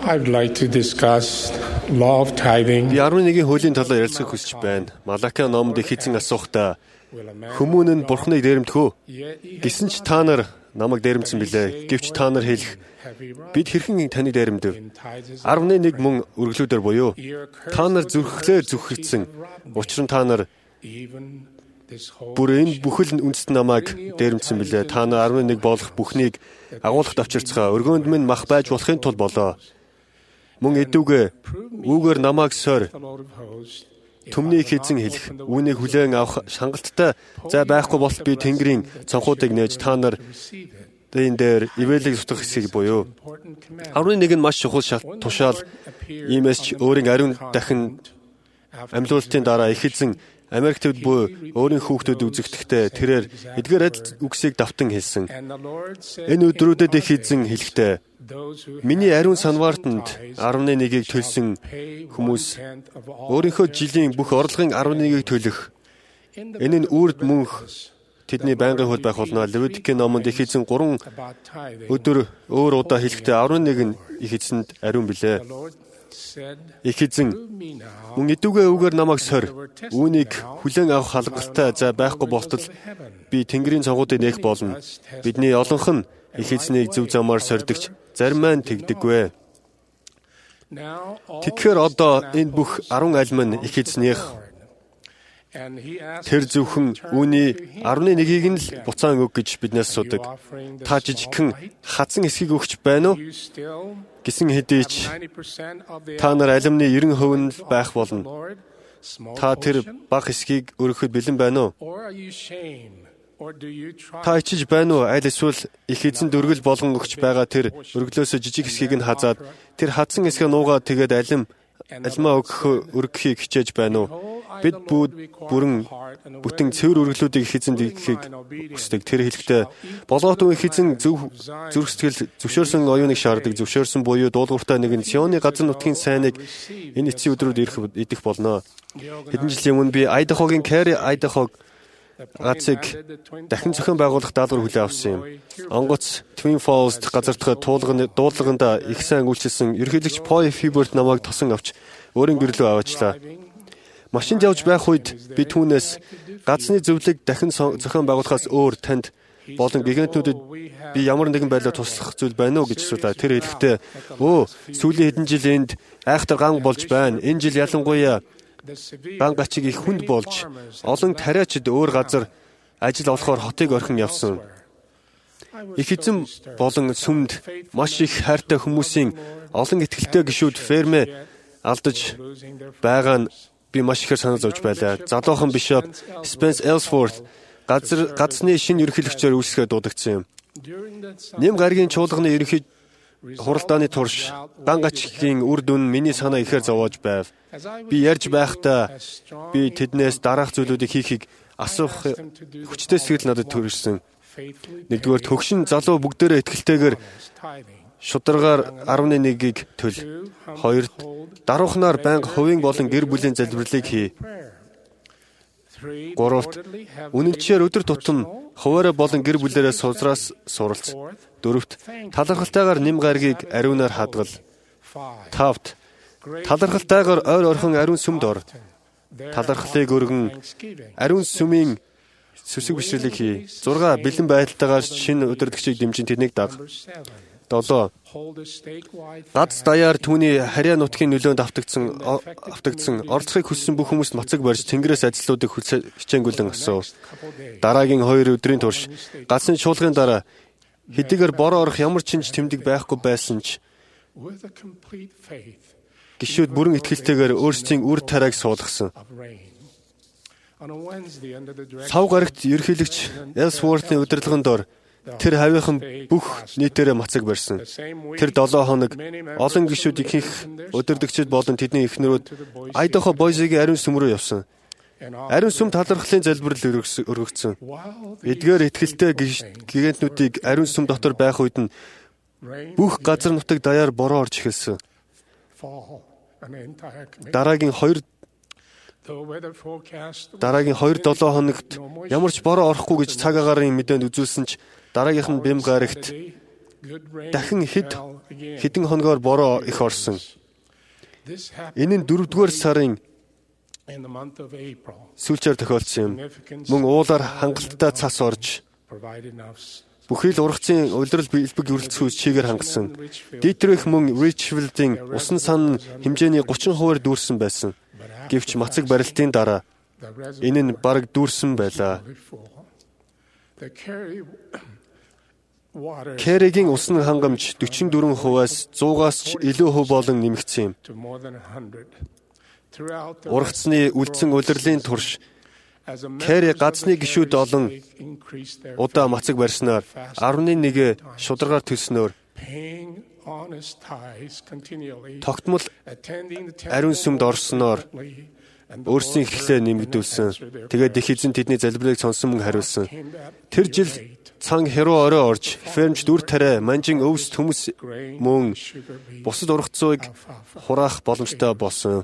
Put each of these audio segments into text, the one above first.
I'd like to discuss law of tithing. Би 11-ийн хуулийн талаар ярилцахыг хүсэж байна. Малаки номонд их эзэн асуухдаа хүмүүн нь Бурхныг дээрэмдэх үү? Гэсэн ч та нар намайг дээрэмдсэн билээ. Гэвч та нар хэлэх бид хэрхэн таныг дээрэмдэв? 11 мөн үргэлжлүүдээр буюу та нар зүрхлээр зүрхэгдсэн. Учир нь та нар бүр энэ бүхэл үндэст намайг дээрэмдсэн билээ. Та нар 11 болох бүхнийг агуулгад авчирцгаа. Өргөөнд минь мах байж болохын тулд болоо. Мөн эдүүгээ үүгээр намайг сойр түмний эзэн хэлэх үүнийг хүлээн авах шангалттай зай байхгүй бол би Тэнгэрийн цонхуудыг нээж та нар энэ дээр ивэлийг зутгах хэсгийг буюу 11 нь маш чухал тушаал. Иймээс ч өөрийн ариун дахин амьлуулалтын дараа их эзэн Америк төвд буй өөрийн хүүхдүүд үзэгдэхдээ тэрээр эдгээр адил үгсийг давтан хэлсэн. Энэ өдрүүдэд их эзэн хэлэхдээ миний ариун санваартанд 11-ийг төлсөн хүмүүс өөрийнхөө жилийн бүх орлогын 11-ийг төлөх. Энэ нь үрд мөнх тэдний байнгын хөл байх болно. Левитикийн номонд их эзэн 3 өдөр өөр удаа хэлэхдээ 11 нь их эзэнд ариун билээ. Их эзэн мөн эдүүгээ үгээр намайг сорь. Үүнийг хүлээн авах халгалтай зай байхгүй болтол би Тэнгэрийн цонхуудыг нээх болно. Бидний олонх нь их эзнийг зөв замаар сордогч зарим маань тэгдэггүй. Тэгэхээр одоо энэ бүх 10 алим нь их эзнийх. Тэр зөвхөн үүний 11-ийг нь л буцаан өг гэж биднээс асуудаг. Та жижигхэн хазан эсхийг өгч байна уу? Гэсэн хэдий ч та нар алимны 90% нь байх болно. Та тэр бага эсхийг өргөхөд бэлэн байна уу? Та ичиж байна уу? Аль эсвэл их эзэнд өргөл болгон өгч байгаа тэр өргөлөөсөө жижиг эсхийг нь хазаад тэр хадсан эсхээ нуугаад тэгээд алимаа өргөхийг хичээж байна уу? Бид бүрэн бүтэн цэвэр өргөлүүдийг их эзэнд өгөхийг хүсдэг. Тэр хэлэхдээ болгоотун их эзэн зүрх сэтгэл зөвшөөрсөн оюуныг шаарддаг. Зөвшөөрсөн буюу дуулууртай нэгэн Сионы газар нутгийн сайныг энэ эцсийн өдрүүд идэх болно. Хэдэн жилийн өмнө би Айдахогийн Кэри Айдахог газыг дахин зохион байгуулах даалгавар хүлээн авсан юм. Онгоц Twin Falls газартахад дууллаганда их сайн үйлчилсэн ерөнхийлөгч Poi Fibert намайг тосон авч өөрийн гэрэлөө аваачлаа. Машинд явж байх үед би түүнээс газны зөвлөг дахин зохион байгуулахаас өөр танд болон гигантнүүдэд би ямар нэгэн байдлаар туслах зүйл байна уу гэж асуулаа. Тэр хэлэхдээ сүүлийн хэдэн жил энд айхтар ганг болж байна. Энэ жил ялангуяа ганг ачиг их хүнд болж олон тариачид өөр газар ажил олохоор хотыг орхин явсан. Их эзэн болон сүмд маш их хайртай хүмүүсийн олон итгэлтэй гишүүд фермээ алдаж байгаа нь би маш ихээр санал зовж байлаа. Залуухан бишоп Spence Ellsworth газны шинэ ерөнхийлөгчөөр үүсгэхэд дуудагдсан юм. Нэм гаригийн чуулганы ерөнхий хуралдааны турш ганг ачгийн үр дүн миний санаа ихээр зовоож байв. Би ярьж байхдаа би тэднээс дараах зүйлүүдийг хийхийг асуух хүчтэй сэтгэл надад төрсөн. Нэгдүгээр төгшин залуу бүгдээрээ итгэлтэйгээр шударгаар 11-ийг төл. Хоёрт даруухнаар байнга хувийн болон гэр бүлийн залбирлыг хий. Гуравт үнэнчээр өдөр тутам хуваараа болон гэр бүлээрээ сулраас суралц. Дөрөвт талархалтайгаар нэм гаригийг ариунаар хадгал. Тавт талархалтайгаар ойр орхон ариун сүмд ор. Талархлыг өргөн ариун сүмийн сүсэг бишрэлийг хий. 6 бэлэн байдалтайгаар шинэ удирдагчийг дэмжин тэднийг даг. 7. Гац даяар түүний харьяа нутгийн нөлөөнд автагдсан оролцохыг хүссэн бүх хүмүүст мацаг барьж Тэнгэрээс ажлуудыг хичээнгүлэн асуув. Дараагийн 2 өдрийн турш гацны чуулгын дараа хэдийгээр бороо орох ямар чинж тэмдэг байхгүй байсан ч гишүүд бүрэн итгэлтэйгээр өөрсдийн үр тариаг суулгасан. Сав гарагт ерөнхийлөгч Ellsworth-ийн удирдлагын дор тэр хавийнхан бүх нийтээрээ мацаг барьсан. Тэр 7 хоног олон гишүүд ихэнх удирдагчид болон тэдний эхнэрүүд Айдахо Бойзигийн ариун сүм рүү явсан. Ариун сүм талархлын залбирал өргөгдсөн. Эдгээр итгэлтэй гигантнүүдийг ариун сүм дотор байх үед нь бүх газар нутаг даяар бороо орж эхэлсэн. Дараагийн 2-7 хоногт ямар ч бороо орохгүй гэж цаг агаарын мэдээнд үзүүлсэн ч дараагийнх нь бэм гарагт дахин хэдэн хоногоор бороо их орсон. Энэ нь 4-р сарын сүүлчээр тохиолдсон юм. Мөн уулаар хангалттай цас орж бүхий л ургацын улирал бэлбэг үрэлцгүүс чигээр хангасан. Дитрих мөн Ричфилдийн усан сан хэмжээний 30% дүүрсэн байсан. Гэвч мацаг барилтын дараа энэ нь бараг дүүрсэн байлаа. Керригийн усны хангамж 44%-аас 100-аас ч илүү хөв болон нэмэгдсэн юм. Ургацны үлдсэн улирлын турш Керри газны гишүүд олон удаа мацаг барьснаар 11 шударгаар төлснөөр тогтмол ариун сүмд орсноор өөрсдийн эхлээ нэмэгдүүлсэн. Тэгээд их эзэн тэдний залбиралыг сонсон мөн хариулсан. Тэр жил цан хэрүү орой орж фермч дүр тариа, манжин өвс төмс мөн бусад ургацыг хураах боломжтой болсон.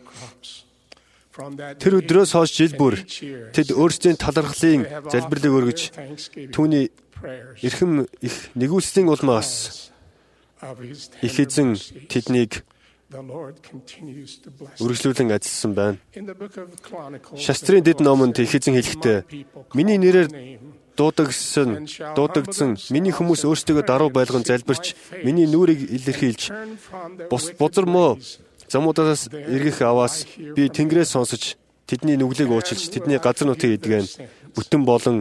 Тэр өдрөөс хойш жил бүр тэд өөрсдийн талархлын залбирлыг өргөж түүний эрхэм их нэгүслийн улмаас их эзэн тэднийг үргэлжлүүлэн ажилласан байна. Шастрын дэд номонд их эзэн хэлэхдээ миний нэрээр дуудагдсан миний хүмүүс өөрсдөө даруй байлган залбирч миний нүрийг илэрхийлж бузар муу замуудаас эргэх аваас би Тэнгэрээс сонсож тэдний нүглийг уучлж тэдний газар нутгийг эдгэн бүтэн болон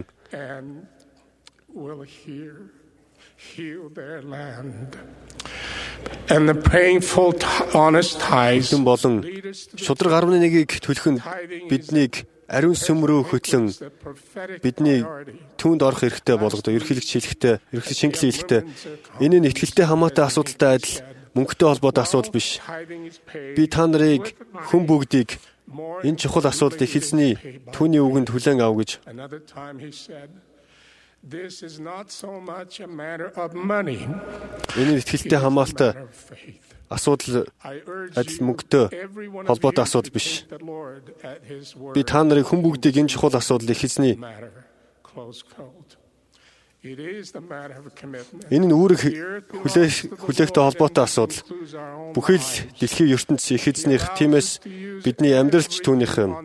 And the painful honest tithes болон шудраг 11-ийг төлөх нь биднийг ариун сүм рүү хөтлөн бидний түүнд орох эрхтэй болгодог. Ерхийлэгч хэлэхдээ, ерхийлэгч шингэл хэлэхдээ энэ нь итгэлтэй хамаатай асуудалтай адил мөнгөтэй холбоотой асуудал биш. Би та нарыг хүн бүгдийг энэ чухал асуудалд их эзний түүний үгэнд хүлээн ав гэж. Энэ итгэлтэй хамаатай асуудал адил мөнгөтэй холбоотой асуудал биш. Би та нарыг хүн бүгдийг энэ чухал асуудал их эзний энэ нь үүрэг хүлээхтэй холбоотой асуудал. Бүхий л дэлхийн ертөнц их эзнийх, тиймээс бидний амьдралч түүнийх юм.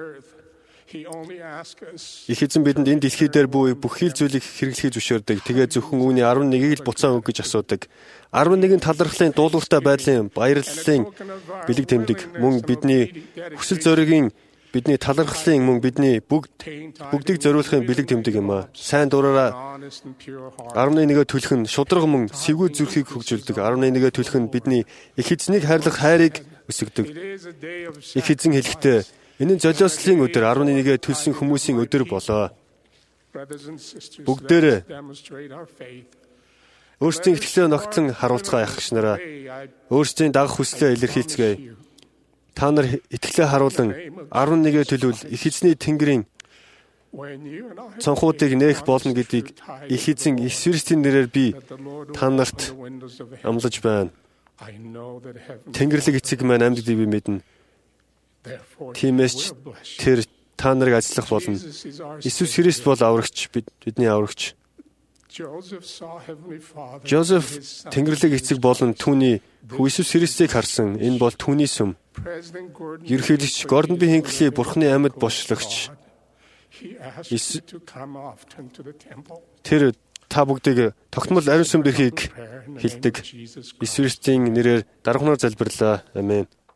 Их эзэн бидэнд энэ дэлхий дээр буй бүхий л зүйлийг хэрэглэхийг зөвшөөрдөг. Тэгээ зөвхөн үүний 11-ийг л буцаан өг гэж асуудаг. 11 талархлын дуулууртай байдлын баярлалын бэлэг тэмдэг. Мөн бидний хүсэл зоригийн бидний талархлын мөн бидний бүгдийг зориулахын бэлэг тэмдэг юм аа. Сайн дураараа 11-гээ төлөх нь шудраг мөн сэвгүй зүрхийг хөгжүүлдэг. 11-гээ төлөх нь бидний их эзнийг хайрлах хайрыг өсгөдөг. Их эзэн хэлэхдээ энэ нь золиослын өдөр 11-гээ төлсөн хүмүүсийн өдөр болоо. Бүгдээрээ өөрсдийн итгэлээ ногтлон харуулцгаа яхагч нараа өөрсдийн дагах хүслээ илэрхийлцгээе. Та нар итгэлээ харуулan 11-гээ төлөвл их эзний Тэнгэрийн цонхуудыг нээх болно гэдгийг их эзэн Иесус Христийн нэрээр би та нарт амлаж байна. Тэнгэрлэг эцэг маань амьд би мэднэ. Тиймээс ч тэр та нарыг ажиллах болно. Иесус Христ бол аврагч, бидний аврагч. Жозеф Тэнгэрлэг эцэг болон түүний хүү Иесус Христийг харсан. Энэ бол түүний сүм. Ерөнхийлөгч Гордон Би Хинкли Бурхны амьд бошлогч. Тэр та бүгдийг тогтмол ариун сүмд ирэхийг хэлдэг. Иесус Христийн нэрээр даргамаар залбирлаа. Амен.